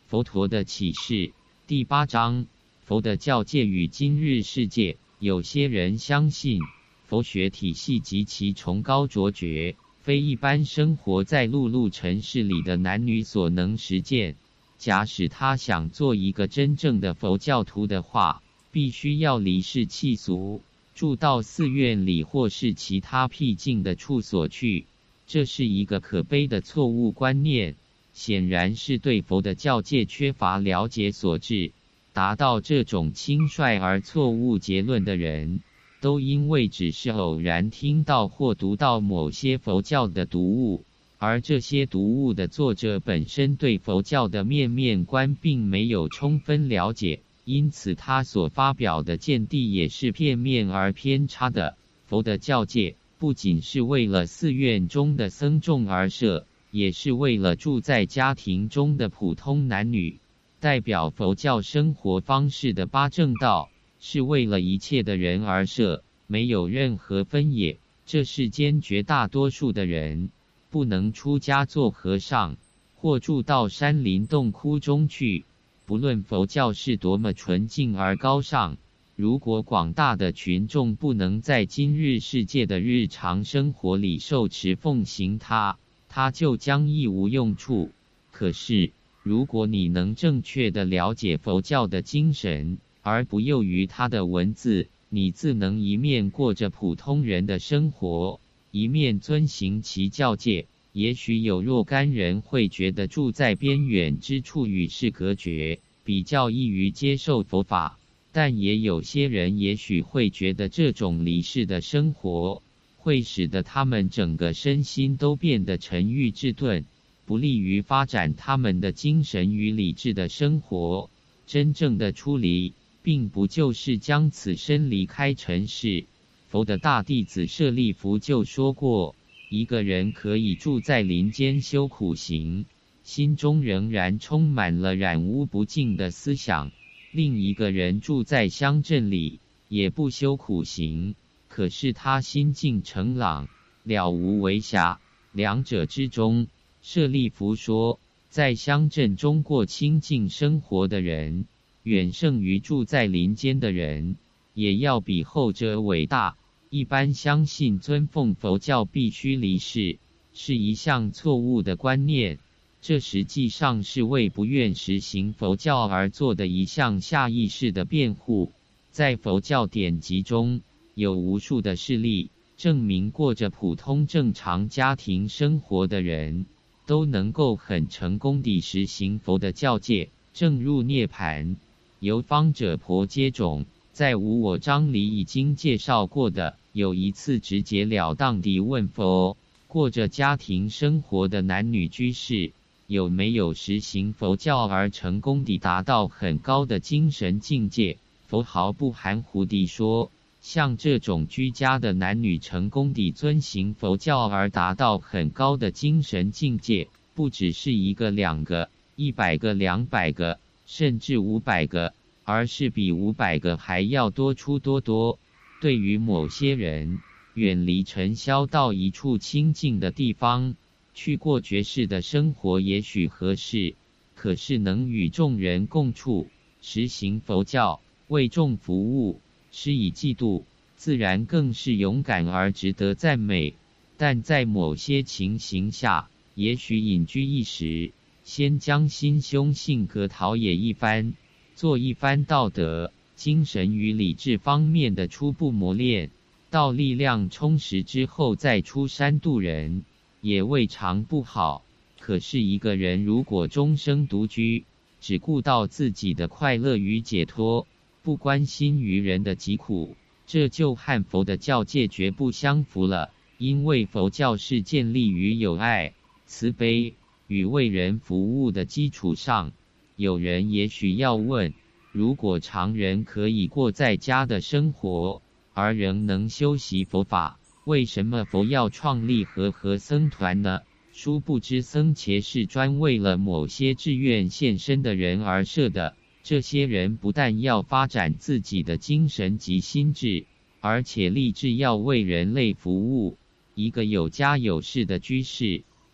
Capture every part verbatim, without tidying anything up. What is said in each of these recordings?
佛陀的启示第八章，佛的教界与今日世界。有些人相信佛学体系极其崇高卓绝，非一般生活在陆路城市里的男女所能实践。假使他想做一个真正的佛教徒的话，必须要离世弃俗，住到寺院里或是其他僻静的处所去。这是一个可悲的错误观念，显然是对佛的教界缺乏了解所致。达到这种轻率而错误结论的人，都因为只是偶然听到或读到某些佛教的读物，而这些读物的作者本身对佛教的面面观并没有充分了解，因此他所发表的见地也是片面而偏差的。佛的教界不仅是为了寺院中的僧众而设，也是为了住在家庭中的普通男女。代表佛教生活方式的八正道，是为了一切的人而设，没有任何分野。这世间绝大多数的人，不能出家做和尚，或住到山林洞窟中去。不论佛教是多么纯净而高尚，如果广大的群众不能在今日世界的日常生活里受持奉行它，它就将一无用处。可是，如果你能正确地了解佛教的精神，而不囿于它的文字，你自能一面过着普通人的生活，一面遵行其教戒。也许有若干人会觉得住在边远之处与世隔绝，比较易于接受佛法，但也有些人也许会觉得这种离世的生活，会使得他们整个身心都变得沉郁滞顿，不利于发展他们的精神与理智的生活。真正的出离，并不就是将此身离开尘世。佛的大弟子舍利弗就说过，一个人可以住在林间修苦行，心中仍然充满了染污不净的思想；另一个人住在乡镇里，也不修苦行，可是他心境澄朗，了无为暇。两者之中，舍利弗说，在乡镇中过清净生活的人，远胜于住在林间的人，也要比后者伟大。一般相信尊奉佛教必须离世，是一项错误的观念，这实际上是为不愿实行佛教而做的一项下意识的辩护。在佛教典籍中，有无数的事例，证明过着普通正常家庭生活的人，都能够很成功地实行佛的教戒，证入涅槃。由方者婆接种，在无我章里已经介绍过的，有一次直截了当地问佛，过着家庭生活的男女居士，有没有实行佛教而成功地达到很高的精神境界？佛毫不含糊地说，像这种居家的男女成功地遵行佛教而达到很高的精神境界，不只是一个两个、一百个两百个，甚至五百个，而是比五百个还要多出多多。对于某些人，远离尘嚣到一处清静的地方，去过绝世的生活也许合适，可是能与众人共处，实行佛教，为众服务，施以济度，自然更是勇敢而值得赞美。但在某些情形下，也许隐居一时，先将心胸性格陶冶一番，做一番道德、精神与理智方面的初步磨练，到力量充实之后再出山度人，也未尝不好。可是一个人如果终生独居，只顾到自己的快乐与解脱，不关心于人的疾苦，这就和佛的教戒绝不相符了。因为佛教是建立于有爱、慈悲与为人服务的基础上。有人也许要问，如果常人可以过在家的生活，而仍能修习佛法，为什么佛要创立和合僧团呢？殊不知僧伽是专为了某些志愿献身的人而设的。这些人不但要发展自己的精神及心智，而且立志要为人类服务。一个有家有室的居士，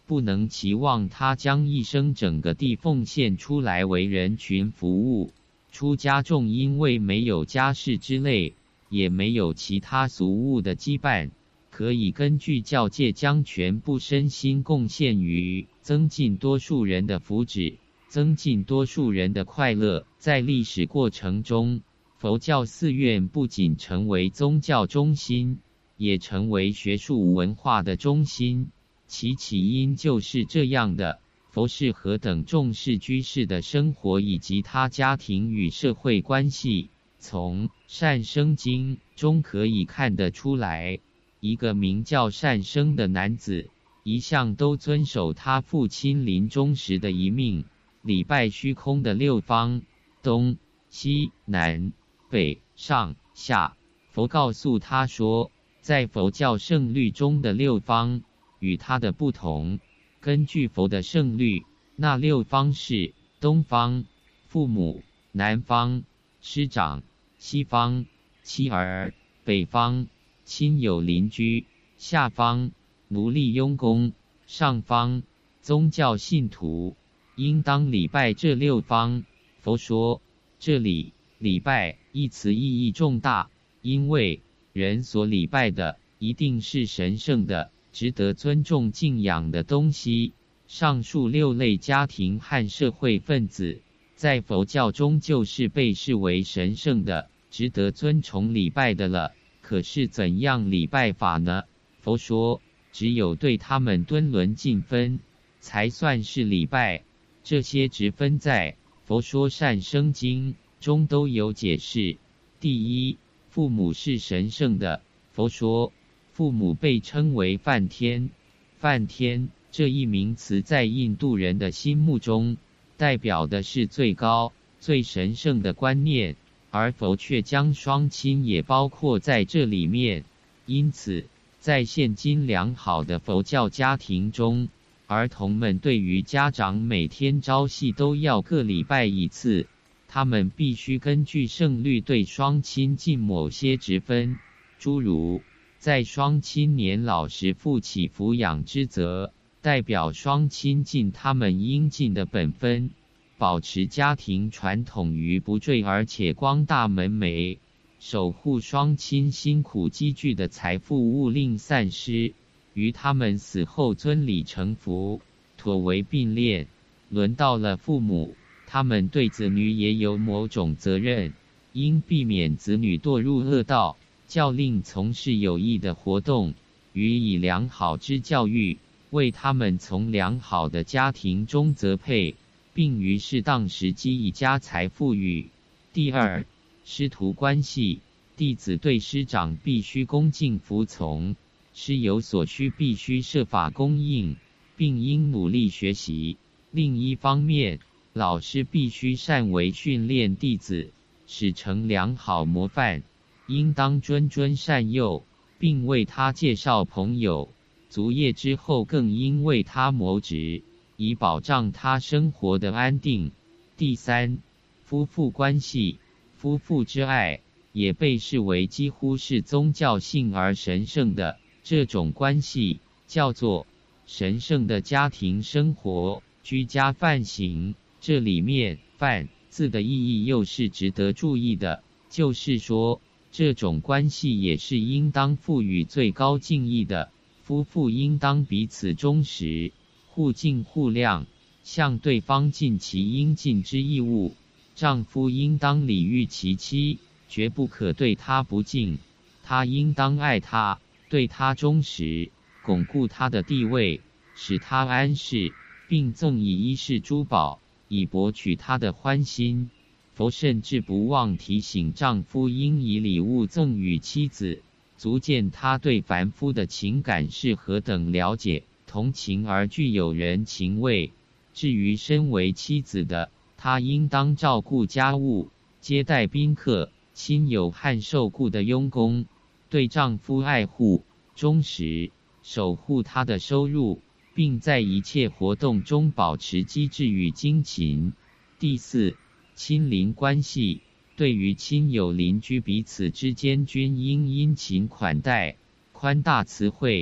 不能期望他将一生整个地奉献出来为人群服务。出家众因为没有家世之类，也没有其他俗务的羁绊，可以根据教戒将全部身心贡献于增进多数人的福祉，增进多数人的快乐。在历史过程中，佛教寺院不仅成为宗教中心，也成为学术文化的中心。其起因就是这样的。佛是何等重视居士的生活以及他家庭与社会关系，从《善生经》中可以看得出来。一个名叫善生的男子，一向都遵守他父亲临终时的遗命，礼拜虚空的六方，东西南北上下。佛告诉他说，在佛教圣律中的六方与他的不同。根据佛的圣律，那六方是东方父母，南方师长，西方妻儿，北方亲友邻居，下方奴隶佣工，上方宗教信徒。应当礼拜这六方。佛说，这里礼拜一词意义重大，因为人所礼拜的一定是神圣的，值得尊重敬仰的东西。上述六类家庭和社会分子，在佛教中就是被视为神圣的，值得尊崇礼拜的了。可是怎样礼拜法呢？佛说，只有对他们敦伦尽分，才算是礼拜。这些职分在《佛说善生经》中都有解释。第一，父母是神圣的。佛说，父母被称为梵天。梵天这一名词在印度人的心目中，代表的是最高、最神圣的观念，而佛却将双亲也包括在这里面。因此，在现今良好的佛教家庭中，儿童们对于家长每天朝夕都要各礼拜一次，他们必须根据圣律对双亲尽某些职分，诸如在双亲年老时负起抚养之责，代表双亲尽他们应尽的本分，保持家庭传统于不坠而且光大门楣，守护双亲辛苦积聚的财富勿令散失，于他们死后尊礼成佛，妥为并列。轮到了父母，他们对子女也有某种责任，应避免子女堕入恶道，教令从事有益的活动，予以良好之教育，为他们从良好的家庭中择配，并于适当时机以家财富予。第二，师徒关系，弟子对师长必须恭敬服从，师有所需必须设法供应，并应努力学习。另一方面，老师必须善为训练弟子，使成良好模范，应当谆谆善诱，并为他介绍朋友。卒业之后更应为他谋职，以保障他生活的安定。第三，夫妇关系，夫妇之爱也被视为几乎是宗教性而神圣的，这种关系叫做神圣的家庭生活，居家梵行。这里面梵字的意义又是值得注意的，就是说这种关系也是应当赋予最高敬意的。夫妇应当彼此忠实，互敬互谅，向对方尽其应尽之义务。丈夫应当礼遇其妻，绝不可对她不敬。他应当爱她，对她忠实，巩固她的地位，使她安适，并赠以衣饰珠宝，以博取她的欢心。佛甚至不忘提醒丈夫应以礼物赠予妻子，足见他对凡夫的情感是何等了解、同情而具有人情味。至于身为妻子的，她应当照顾家务，接待宾客、亲友和受雇的佣工，对丈夫爱护、忠实，守护他的收入，并在一切活动中保持机智与精勤。第四，亲邻关系，对于亲友邻居彼此之间均应殷勤款待，宽大慈惠，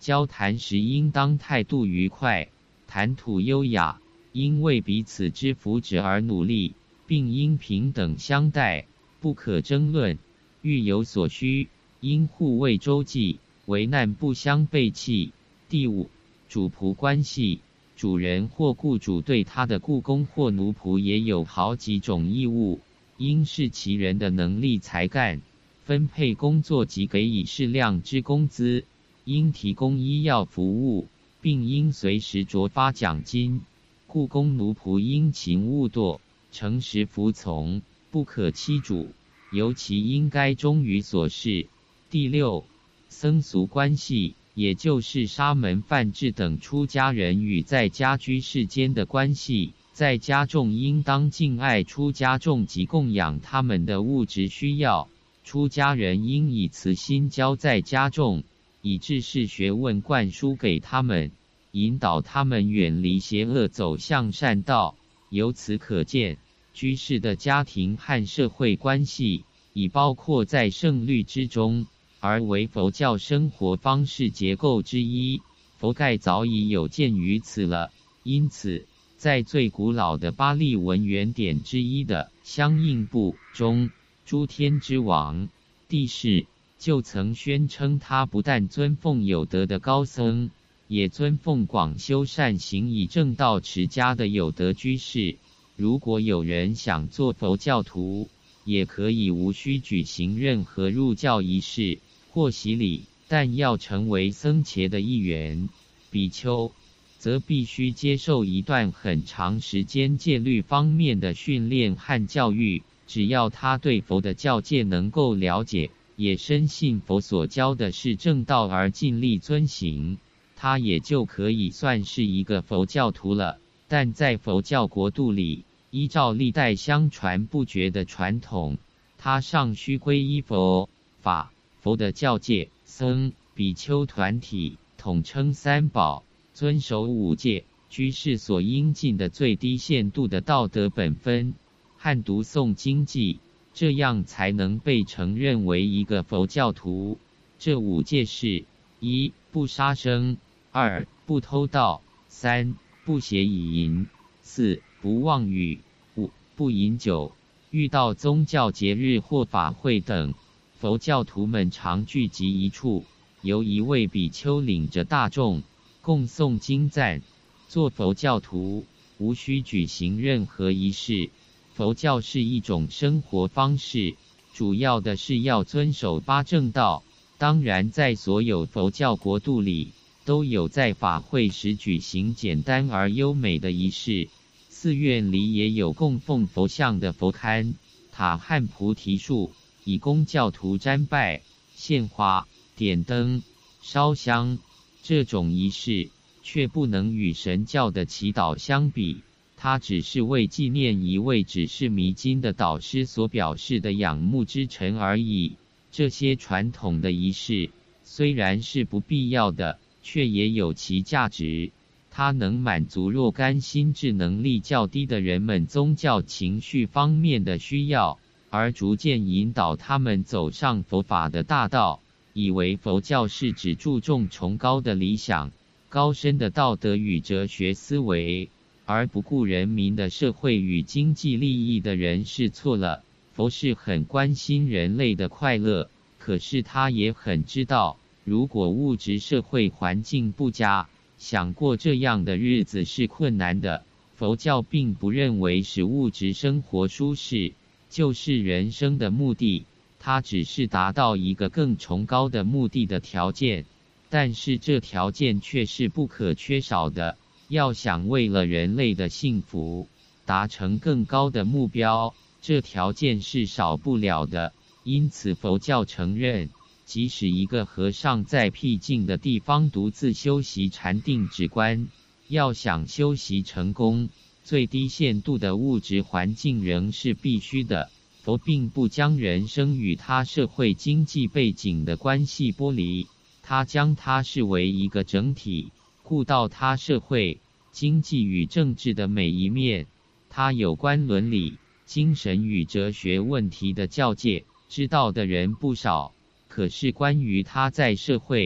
交谈时应当态度愉快，谈吐优雅，应为彼此之福祉而努力，并应平等相待，不可争论。欲有所需，应互为周济，为难不相背弃。第五，主仆关系。主人或雇主对他的雇工或奴仆也有好几种义务，应视其人的能力才干，分配工作及给予适量之工资，应提供医药服务，并应随时酌发奖金。雇工奴仆应勤务惰，诚实服从，不可欺主，尤其应该忠于所事。第六，僧俗关系，也就是沙门、梵志等出家人与在家居士间的关系。在家众应当敬爱出家众及供养他们的物质需要，出家人应以慈心教在家众，以知识学问灌输给他们，引导他们远离邪恶，走向善道。由此可见，居士的家庭和社会关系已包括在圣律之中，而为佛教生活方式结构之一。佛盖早已有鉴于此了，因此在最古老的巴利文原典之一的相应部中，诸天之王帝释就曾宣称，他不但尊奉有德的高僧，也尊奉广修善行以正道持家的有德居士。如果有人想做佛教徒，也可以无需举行任何入教仪式或洗礼，但要成为僧伽的一员，比丘，则必须接受一段很长时间戒律方面的训练和教育。只要他对佛的教戒能够了解，也深信佛所教的是正道而尽力遵行，他也就可以算是一个佛教徒了。但在佛教国度里，依照历代相传不绝的传统，他尚需皈依佛法佛的教戒，僧比丘团体统称三宝，遵守五戒，居士所应尽的最低限度的道德本分，和读诵经记，这样才能被承认为一个佛教徒。这五戒是：一、不杀生；二、不偷盗；三、不邪淫；四、不妄语；五、不饮酒。遇到宗教节日或法会等，佛教徒们常聚集一处，由一位比丘领着大众共诵经赞。做佛教徒无需举行任何仪式，佛教是一种生活方式，主要的是要遵守八正道。当然，在所有佛教国度里，都有在法会时举行简单而优美的仪式。寺院里也有供奉佛像的佛龛、塔和菩提树，以供教徒瞻拜、献花、点灯、烧香。这种仪式却不能与神教的祈祷相比，它只是为纪念一位只是弥经的导师所表示的仰慕之诚而已。这些传统的仪式虽然是不必要的，却也有其价值。它能满足若干心智能力较低的人们宗教情绪方面的需要，而逐渐引导他们走上佛法的大道。以为佛教是只注重崇高的理想、高深的道德与哲学思维，而不顾人民的社会与经济利益的人是错了。佛是很关心人类的快乐，可是他也很知道，如果物质社会环境不佳，想过这样的日子是困难的。佛教并不认为使物质生活舒适就是人生的目的，它只是达到一个更崇高的目的的条件，但是这条件却是不可缺少的。要想为了人类的幸福达成更高的目标，这条件是少不了的。因此佛教承认，即使一个和尚在僻静的地方独自修习禅定止观，要想修习成功，最低限度的物质环境仍是必须的。佛并不将人生与他社会经济背景的关系剥离，他将它视为一个整体，顾到他社会、经济与政治的每一面。他有关伦理、精神与哲学问题的教戒，知道的人不少。可是关于他在社会、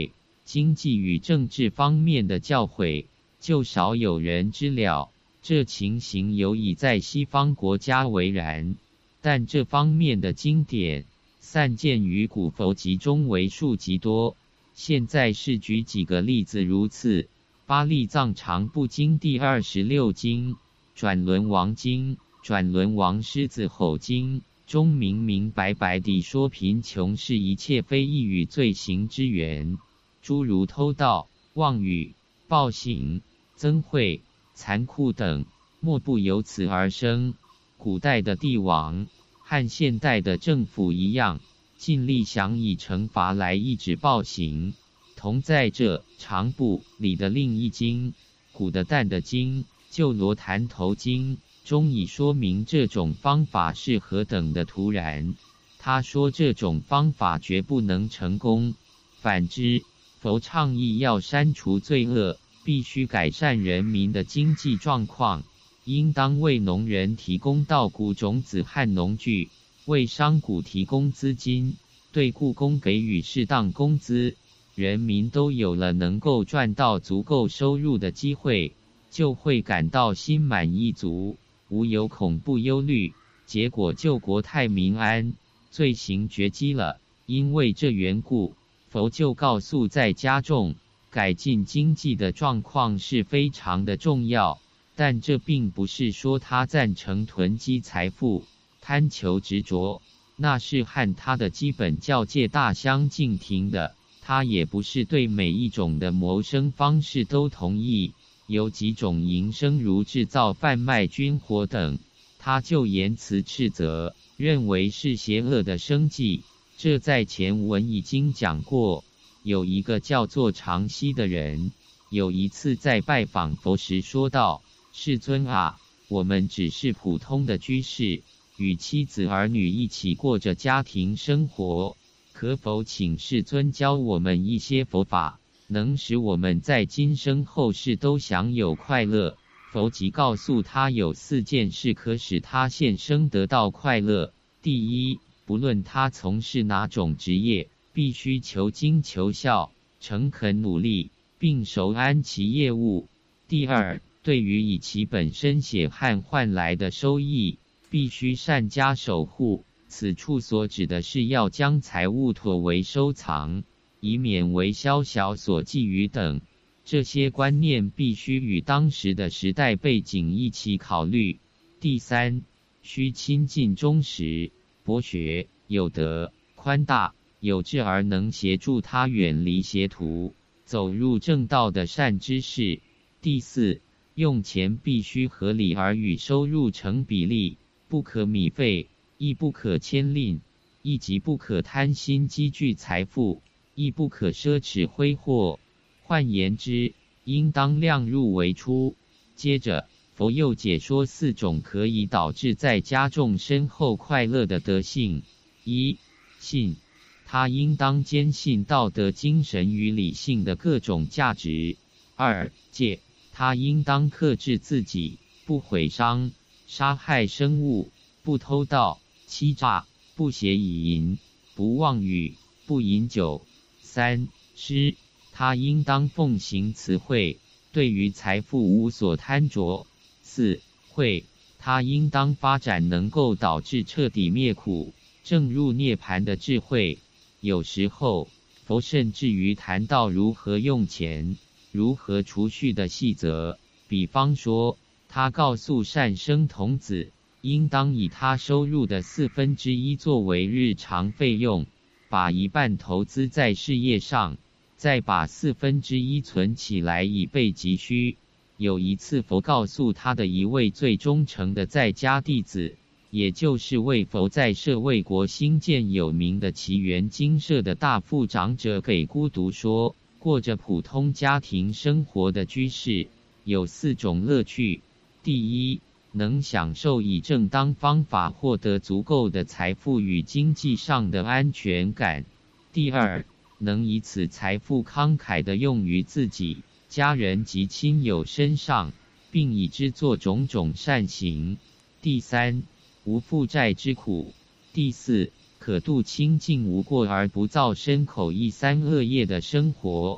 经济与政治方面的教诲，就少有人知了。这情形尤以在西方国家为然，但这方面的经典散见于古佛集中为数极多。现在是举几个例子如此：巴利藏常部经第二十六经、转轮王经、转轮王狮子吼经中明明白白地说，贫穷是一切非义与罪行之源，诸如偷盗、妄语、暴行、憎恚、残酷等，莫不由此而生。古代的帝王和现代的政府一样，尽力想以惩罚来抑制暴行。同在这长部里的另一经，古的旦的经、旧罗坛头经中已说明这种方法是何等的突然。他说这种方法绝不能成功，反之，佛倡议要删除罪恶，必须改善人民的经济状况，应当为农人提供稻谷种子和农具，为商贾提供资金，对雇工给予适当工资。人民都有了能够赚到足够收入的机会，就会感到心满意足，无有恐怖忧虑，结果救国泰民安，罪行绝迹了。因为这缘故，佛就告诉在家中改进经济的状况是非常的重要，但这并不是说他赞成囤积财富、贪求执着，那是和他的基本教戒大相径庭的。他也不是对每一种的谋生方式都同意，有几种营生如制造、贩卖军火等，他就言辞斥责，认为是邪恶的生计。这在前文已经讲过。有一个叫做常西的人，有一次在拜访佛时说道：世尊啊，我们只是普通的居士，与妻子儿女一起过着家庭生活，可否请世尊教我们一些佛法，能使我们在今生后世都享有快乐？佛即告诉他有四件事可使他现生得到快乐。第一，不论他从事哪种职业，必须求精求效，诚恳努力，并熟谙其业务。第二，对于以其本身血汗换来的收益，必须善加守护。此处所指的是要将财物妥为收藏，以免为宵小所觊觎等。这些观念必须与当时的时代背景一起考虑。第三，需亲近忠实、博学、有德、宽大、有志而能协助他远离邪途，走入正道的善知识。第四，用钱必须合理而与收入成比例，不可米费，亦不可牵令，亦即不可贪心积聚财富，亦不可奢侈挥霍。换言之，应当量入为出。接着，佛又解说四种可以导致在家众身后快乐的德性：一、信，他应当坚信道德精神与理性的各种价值；二、戒，他应当克制自己，不毁伤、杀害生物，不偷盗、欺诈，不邪以淫，不妄语，不饮酒；三、施，他应当奉行慈惠，对于财富无所贪着；四、慧，他应当发展能够导致彻底灭苦、证入涅槃的智慧。有时候，佛甚至于谈到如何用钱、如何储蓄的细则，比方说，他告诉善生童子，应当以他收入的四分之一作为日常费用，把一半投资在事业上，再把四分之一存起来以备急需。有一次佛告诉他的一位最忠诚的在家弟子，也就是为佛在舍卫国兴建有名的祇园精舍的大富长者给孤独说，过着普通家庭生活的居士有四种乐趣：第一，能享受以正当方法获得足够的财富与经济上的安全感；第二，能以此财富慷慨地用于自己、家人及亲友身上，并以之做种种善行；第三，无负债之苦；第四，可度清净无过而不造身口意三恶业的生活。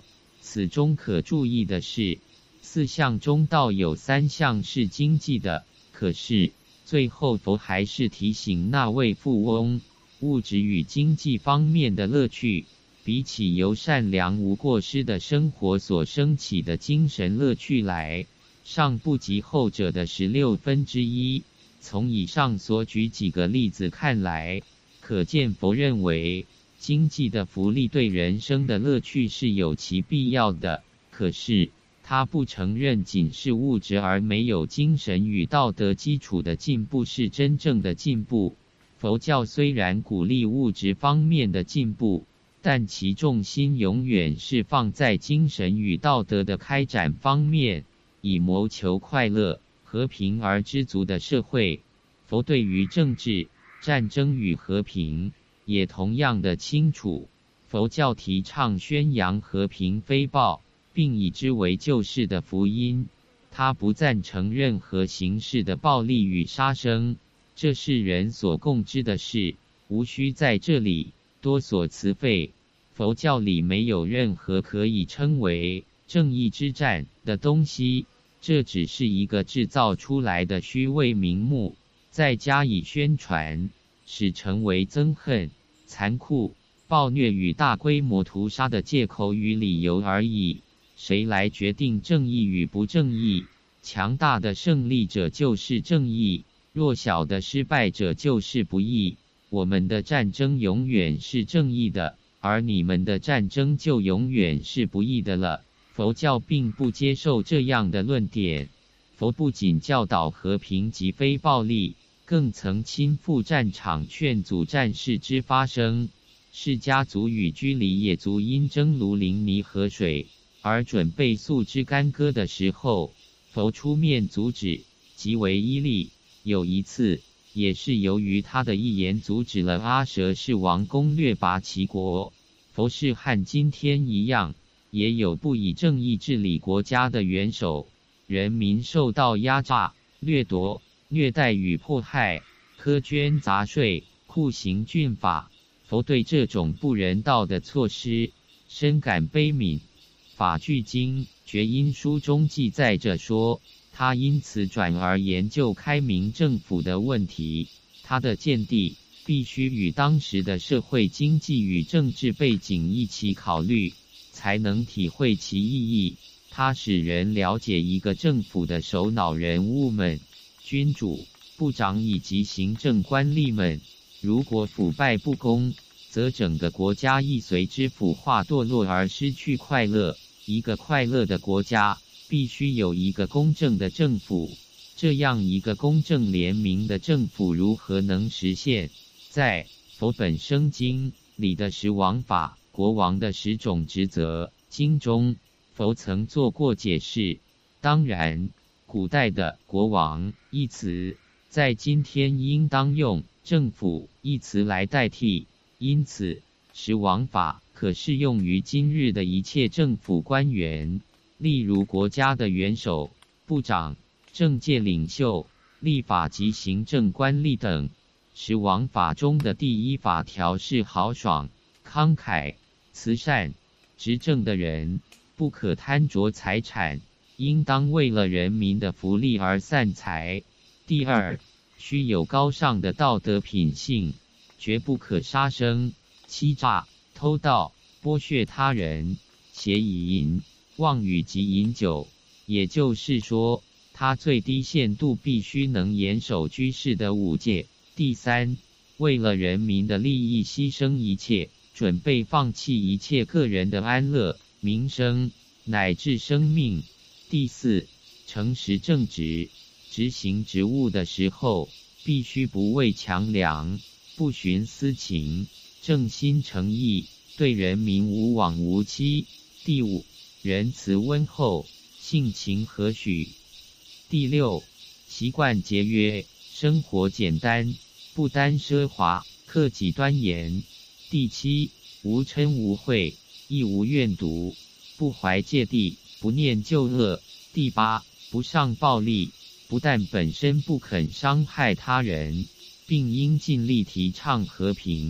此中可注意的是，四项中倒有三项是经济的，可是最后佛还是提醒那位富翁，物质与经济方面的乐趣，比起由善良无过失的生活所升起的精神乐趣来，尚不及后者的十六分之一。从以上所举几个例子看来，可见佛认为经济的福利对人生的乐趣是有其必要的，可是他不承认仅是物质而没有精神与道德基础的进步是真正的进步。佛教虽然鼓励物质方面的进步，但其重心永远是放在精神与道德的开展方面，以谋求快乐、和平而知足的社会。佛对于政治、战争与和平也同样的清楚。佛教提倡宣扬和平非暴，并以之为救世的福音。他不赞成任何形式的暴力与杀生，这是人所共知的事，无需在这里多所辞费。佛教里没有任何可以称为正义之战的东西，这只是一个制造出来的虚伪名目，再加以宣传，使成为憎恨、残酷、暴虐与大规模屠杀的借口与理由而已。谁来决定正义与不正义？强大的胜利者就是正义，弱小的失败者就是不义。我们的战争永远是正义的，而你们的战争就永远是不义的了。佛教并不接受这样的论点。佛不仅教导和平及非暴力，更曾亲赴战场劝阻战事之发生。释迦族与居里野族因争卢林尼河水而准备素之干戈的时候，佛出面阻止，极为依力。有一次，也是由于他的一言阻止了阿舍氏王攻略拔其国。佛是和今天一样，也有不以正义治理国家的元首，人民受到压榨、掠夺、虐待与迫害，苛捐杂税、酷刑峻法。佛对这种不人道的措施深感悲悯。法句经觉因书中记载着说，他因此转而研究开明政府的问题。他的见地必须与当时的社会经济与政治背景一起考虑，才能体会其意义。它使人了解一个政府的首脑人物们，君主、部长以及行政官吏们，如果腐败不公，则整个国家亦随之腐化堕落而失去快乐。一个快乐的国家必须有一个公正的政府，这样一个公正廉明的政府如何能实现？在佛本生经里的十王法，国王的十种职责经中，佛曾做过解释。当然，古代的国王一词在今天应当用政府一词来代替，因此十王法可适用于今日的一切政府官员，例如国家的元首、部长、政界领袖、立法及行政官吏等。十王法中的第一法条是豪爽、慷慨、慈善。执政的人不可贪着财产，应当为了人民的福利而散财。第二，须有高尚的道德品性，绝不可杀生、欺诈、偷盗、剥削他人、邪淫、妄语及饮酒。也就是说，他最低限度必须能严守居士的五戒。第三，为了人民的利益牺牲一切，准备放弃一切个人的安乐、名声乃至生命。第四，诚实正直，执行职务的时候必须不畏强梁，不徇私情，正心诚意，对人民无往无欺。第五，仁慈温厚，性情和煦。第六，习惯节约，生活简单，不单奢华，克己端严。第七，无嗔无恚，亦无怨毒，不怀芥蒂，不念旧恶。第八，不上暴力，不但本身不肯伤害他人，并应尽力提倡和平。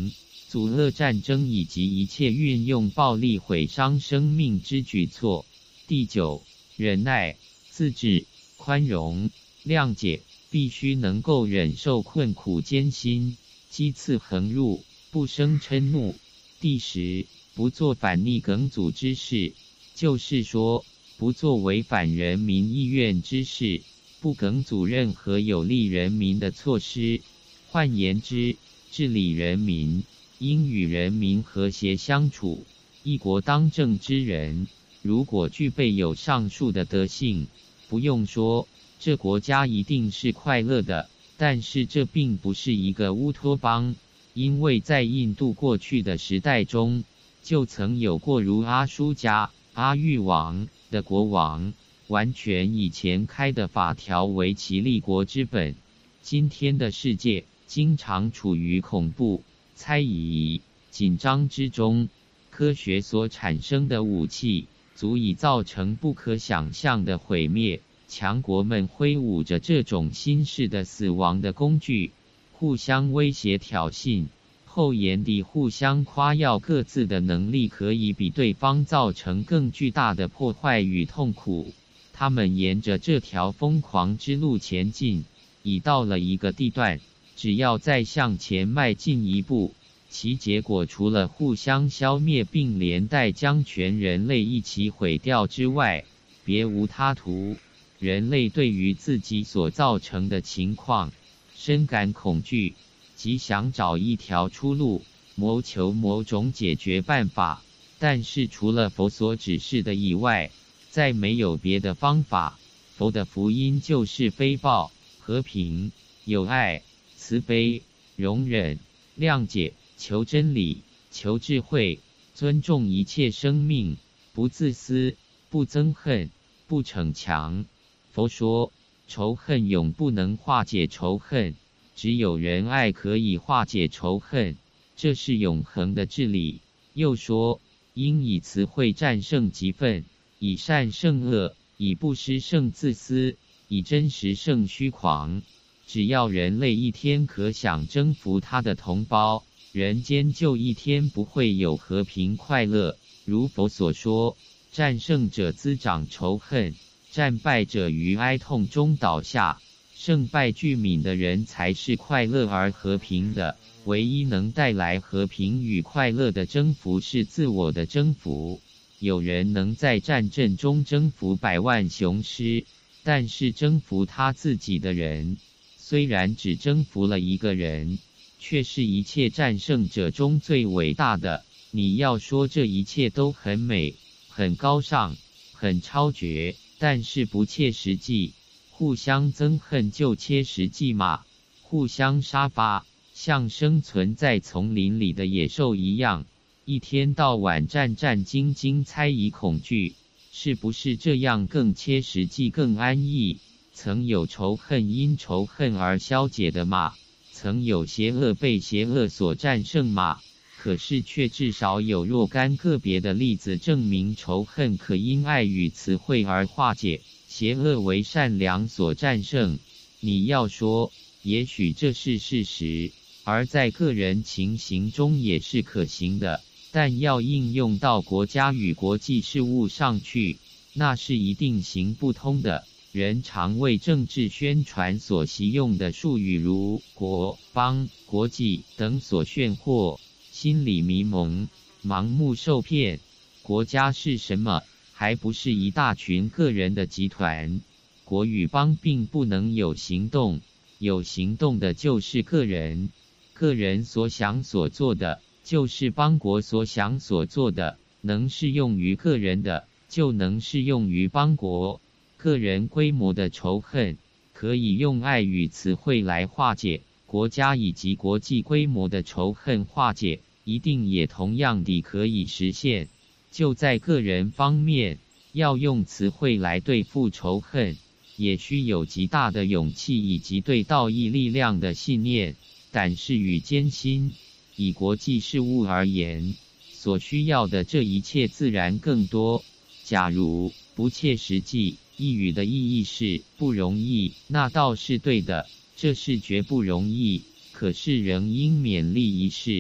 阻遏战争以及一切运用暴力毁伤生命之举措。第九，忍耐、自制、宽容、谅解，必须能够忍受困苦艰辛，讥刺横入，不生嗔怒。第十，不做反逆梗阻之事，就是说，不做违反人民意愿之事，不梗阻任何有利人民的措施。换言之，治理人民，应与人民和谐相处。一国当政之人，如果具备有上述的德性，不用说，这国家一定是快乐的。但是这并不是一个乌托邦，因为在印度过去的时代中，就曾有过如阿舒加、阿育王的国王，完全以前开的法条为其立国之本。今天的世界经常处于恐怖、猜疑、紧张之中，科学所产生的武器足以造成不可想象的毁灭。强国们挥舞着这种新式的死亡的工具，互相威胁挑衅，厚颜地互相夸耀各自的能力可以比对方造成更巨大的破坏与痛苦。他们沿着这条疯狂之路前进，已到了一个地段，只要再向前迈进一步，其结果除了互相消灭并连带将全人类一起毁掉之外，别无他途。人类对于自己所造成的情况深感恐惧，即想找一条出路，谋求某种解决办法，但是除了佛所指示的以外，再没有别的方法。佛的福音就是非暴、和平、友爱、慈悲、容忍、谅解，求真理，求智慧，尊重一切生命，不自私，不憎恨，不逞强。佛说，仇恨永不能化解仇恨，只有仁爱可以化解仇恨，这是永恒的治理。又说，应以慈惠战胜疾愤，以善胜恶，以不施胜自私，以真实胜虚狂。只要人类一天可想征服他的同胞，人间就一天不会有和平快乐。如佛所说，战胜者滋长仇恨，战败者于哀痛中倒下，胜败俱泯的人才是快乐而和平的。唯一能带来和平与快乐的征服是自我的征服。有人能在战阵中征服百万雄师，但是征服他自己的人，虽然只征服了一个人，却是一切战胜者中最伟大的。你要说这一切都很美、很高尚、很超绝，但是不切实际。互相憎恨就切实际吗？互相杀伐，像生存在丛林里的野兽一样，一天到晚战战兢兢，猜疑恐惧，是不是这样更切实际、更安逸？曾有仇恨因仇恨而消解的吗？曾有邪恶被邪恶所战胜吗？可是却至少有若干个别的例子证明仇恨可因爱与慈惠而化解，邪恶为善良所战胜。你要说，也许这是事实，而在个人情形中也是可行的，但要应用到国家与国际事务上去，那是一定行不通的。人常为政治宣传所习用的术语如国、邦、国际等所炫惑，心里迷蒙，盲目受骗。国家是什么？还不是一大群个人的集团。国与邦并不能有行动，有行动的就是个人。个人所想所做的，就是邦国所想所做的。能适用于个人的，就能适用于邦国。个人规模的仇恨，可以用爱与慈惠来化解；国家以及国际规模的仇恨化解，一定也同样地可以实现。就在个人方面，要用慈惠来对付仇恨，也需有极大的勇气以及对道义力量的信念、胆识与艰辛。以国际事务而言，所需要的这一切自然更多。假如不切实际，一语的意义是不容易，那倒是对的，这是绝不容易，可是仍应勉力一试。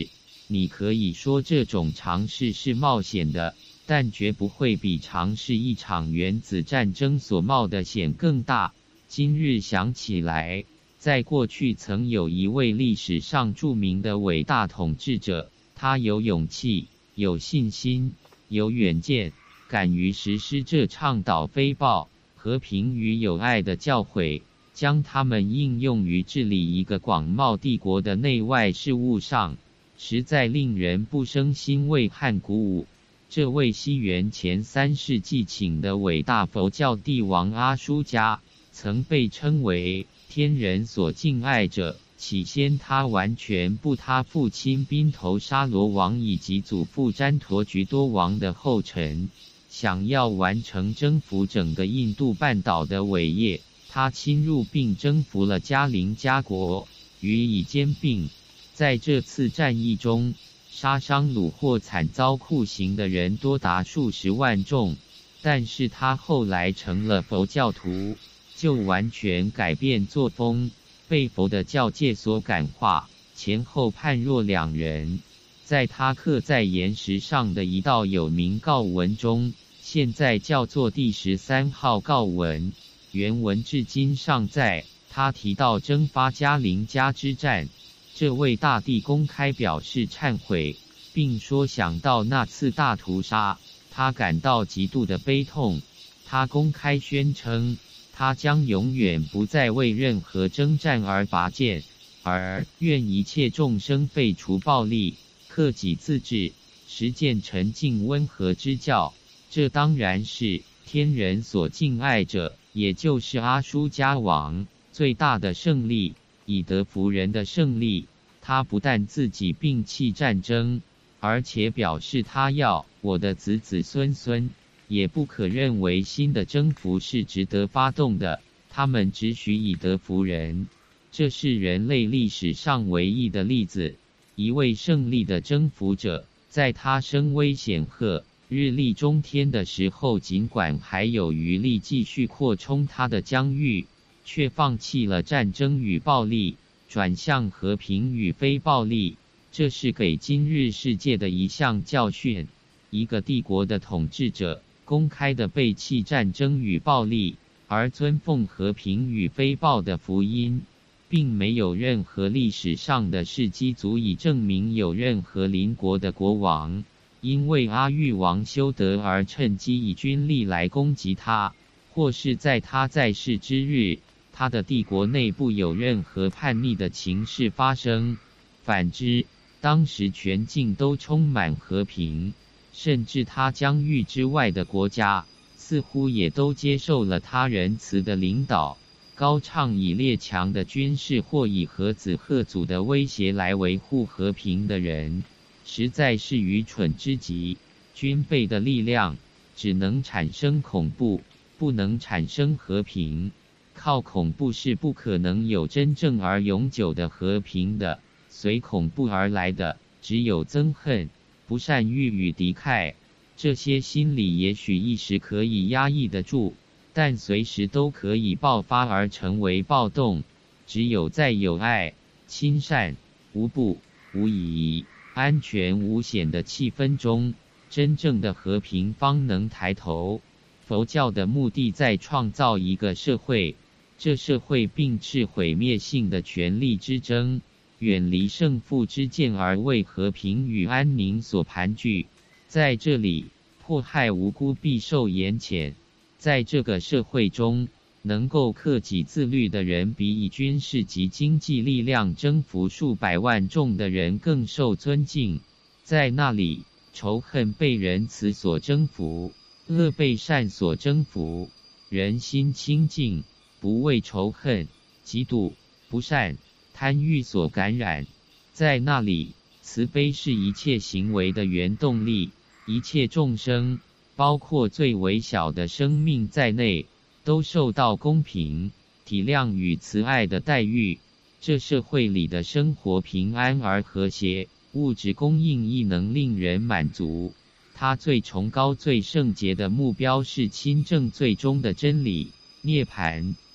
你可以说这种尝试是冒险的，但绝不会比尝试一场原子战争所冒的险更大。今日想起来，在过去曾有一位历史上著名的伟大统治者，他有勇气，有信心，有远见，敢于实施这倡导非暴、和平与友爱的教诲，将它们应用于治理一个广袤帝国的内外事务上，实在令人不生欣慰和鼓舞。这位西元前三世纪请的伟大佛教帝王阿输迦，曾被称为天人所敬爱者。起先他完全步他父亲宾头沙罗王以及祖父旃陀菊多王的后尘，想要完成征服整个印度半岛的伟业。他侵入并征服了迦陵迦国，予以兼并。在这次战役中，杀伤虏获惨遭酷刑的人多达数十万众，但是他后来成了佛教徒，就完全改变作风，被佛的教戒所感化，前后判若两人。在他刻在岩石上的一道有名告文中，现在叫做第十三号告文，原文至今尚在。他提到征发迦陵迦之战，这位大帝公开表示忏悔，并说想到那次大屠杀，他感到极度的悲痛。他公开宣称，他将永远不再为任何征战而拔剑，而愿一切众生废除暴力，克己自治，实践沉静温和之教。这当然是天人所敬爱者，也就是阿输迦王最大的胜利，以德服人的胜利。他不但自己摒弃战争，而且表示他要我的子子孙孙也不可认为新的征服是值得发动的，他们只许以德服人。这是人类历史上唯一的例子。一位胜利的征服者，在他声威显赫、日力中天的时候，尽管还有余力继续扩充他的疆域，却放弃了战争与暴力，转向和平与非暴力。这是给今日世界的一项教训。一个帝国的统治者公开地背弃战争与暴力，而尊奉和平与非暴的福音，并没有任何历史上的事迹足以证明有任何邻国的国王因为阿育王修德而趁机以军力来攻击他，或是在他在世之日，他的帝国内部有任何叛逆的情势发生。反之，当时全境都充满和平，甚至他疆域之外的国家似乎也都接受了他仁慈的领导，高唱以列强的军事或以核子核祖的威胁来维护和平的人，实在是愚蠢之极。军备的力量只能产生恐怖，不能产生和平。靠恐怖是不可能有真正而永久的和平的，随恐怖而来的只有憎恨、不善欲与敌忾。这些心理也许一时可以压抑得住，但随时都可以爆发而成为暴动。只有在有爱、亲善、无怖、无疑、安全无险的气氛中，真正的和平方能抬头。佛教的目的在创造一个社会，这社会并斥毁灭性的权力之争，远离胜负之见，而为和平与安宁所盘踞。在这里，迫害无辜必受严谴。在这个社会中，能够克己自律的人，比以军事及经济力量征服数百万众的人更受尊敬。在那里，仇恨被仁慈所征服，恶被善所征服，人心清净，不为仇恨、嫉妒、不善、贪欲所感染。在那里，慈悲是一切行为的原动力，一切众生，包括最微小的生命在内，都受到公平、体谅与慈爱的待遇。这社会里的生活平安而和谐，物质供应亦能令人满足。它最崇高、最圣洁的目标是亲证最终的真理——涅槃。